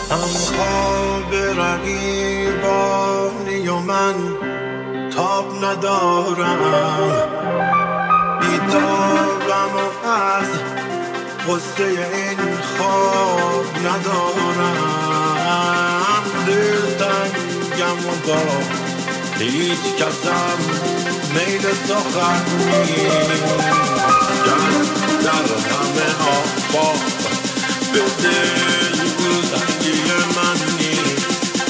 هم خواب رقیبانی و من تاب ندارم، بیتابم و از غصه این خواب ندارم. دلتنگم و با هیچ کسم میل سخن نیست، در همه آفاق به دلتنگی من نیست.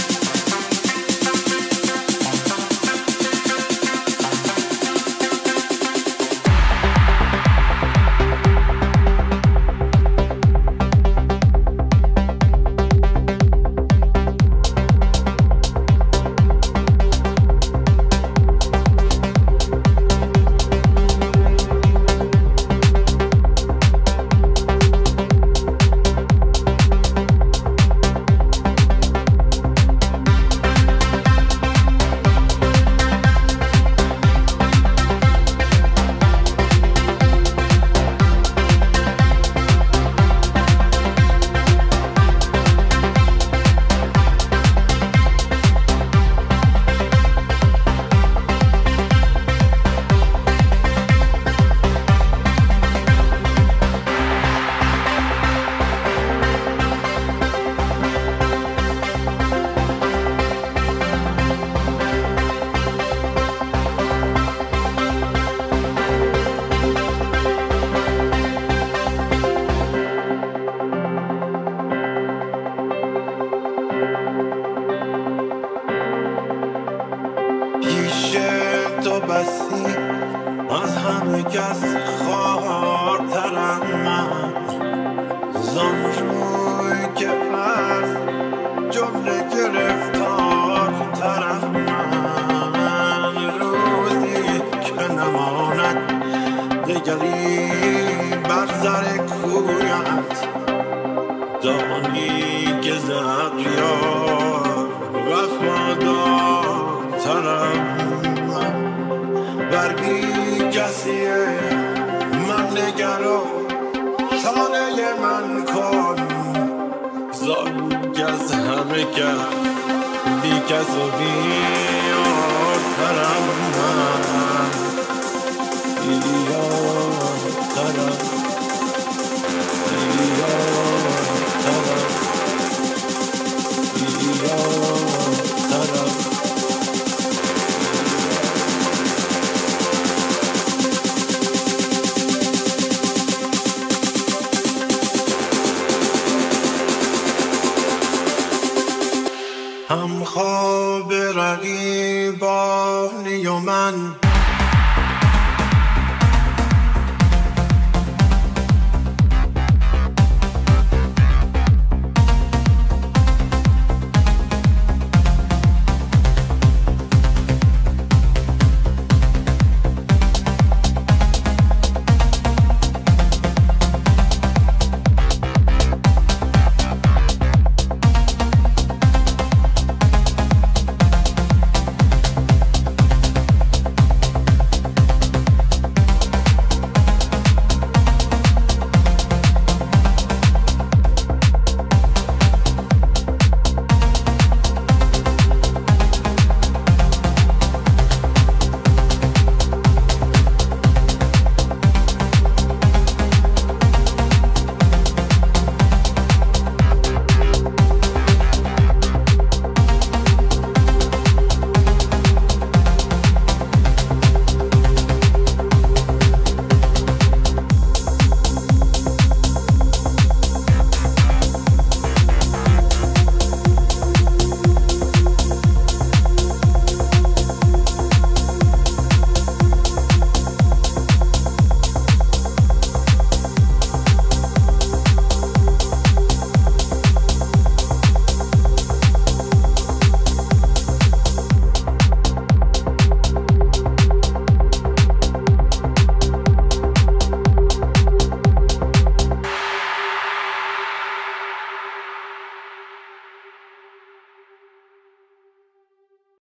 تو بسی از همه کس خوارترم من، زان روی که از جمله گرفتارترم من. روزی که نماند دگری بر سر کویت، دانی که ز اغیار وفادارترم. برگی کسیه من نگرو، شانه من کن زان کس همه کس بی کس و بی آرترم من، بی آرترم، بی آرترم، بی آرترم. هم خواب رقیبانی و من